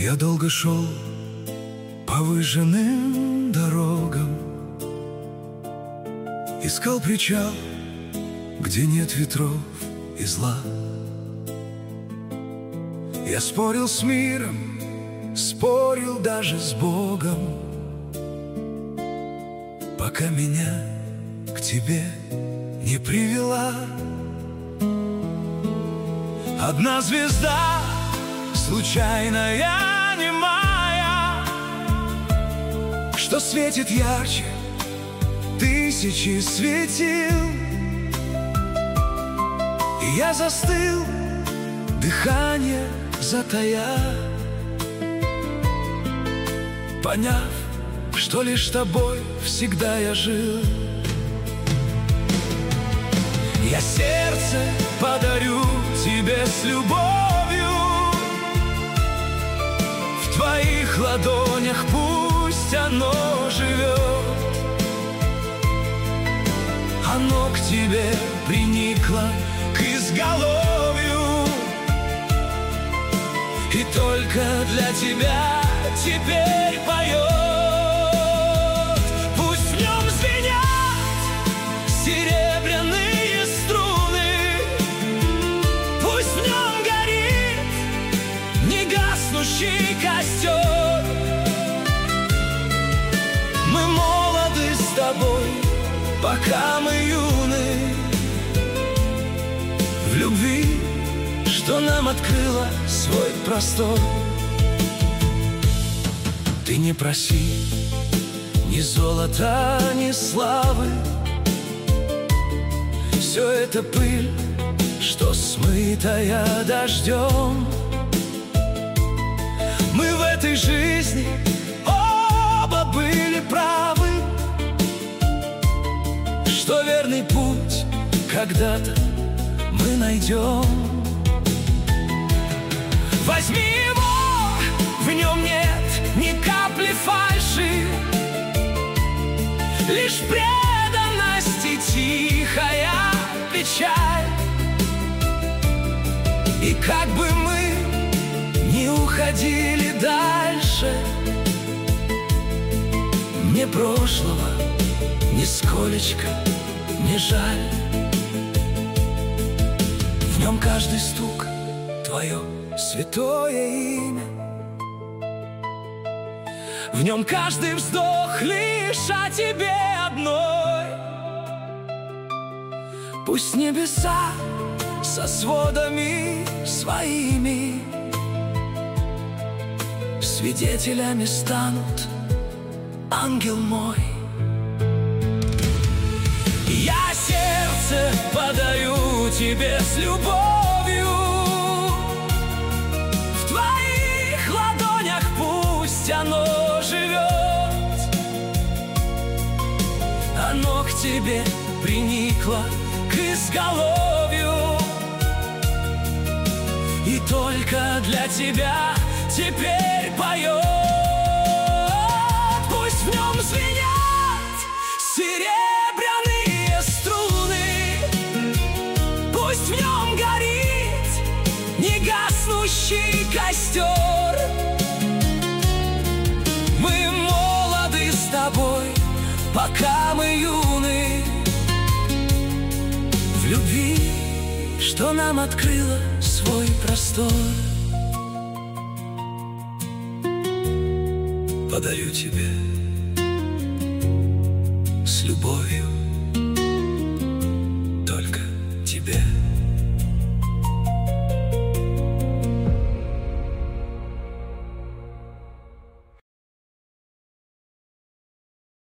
Я долго шел по выжженным дорогам, искал причал, где нет ветров и зла. Я спорил с миром, спорил даже с Богом, пока меня к тебе не привела одна звезда, случайная, немая, что светит ярче тысячи светил. И я застыл, дыхание затая, поняв, что лишь тобой всегда я жил. Я сердце подарю тебе с любовью, в твоих ладонях пусть оно живет. Оно к тебе приникло, к изголовью, и только для тебя теперь поет. Пусть в нем звенят серебряные струны, пусть в нем горит негаснущий костер. Мы молоды с тобой, пока мы юны, в любви, что нам открыла свой простор. Ты не проси ни золота, ни славы, все это пыль, что смытая дождем. Мы в этой жизни оба были правы, что верный путь когда-то мы найдем. Возьми его, в нем нет ни капли фальши, лишь преданность и тихая печаль. И как бы мы ни уходили дальше, мне прошлого нисколечко не жаль. В нем каждый стук твое святое имя, в нем каждый вздох лишь о тебе одной. Пусть небеса со сводами своими свидетелями станут, ангел мой. Я сердце подарю тебе с любовью, в твоих ладонях пусть оно живет. Оно к тебе приникло, к изголовью, и только для тебя теперь поет. Пусть в нем звенят серебряные струны, пусть в нем горит негаснущий костер. Мы молоды с тобой, пока мы юны, в любви, что нам открыла свой простор. Подарю тебе с любовью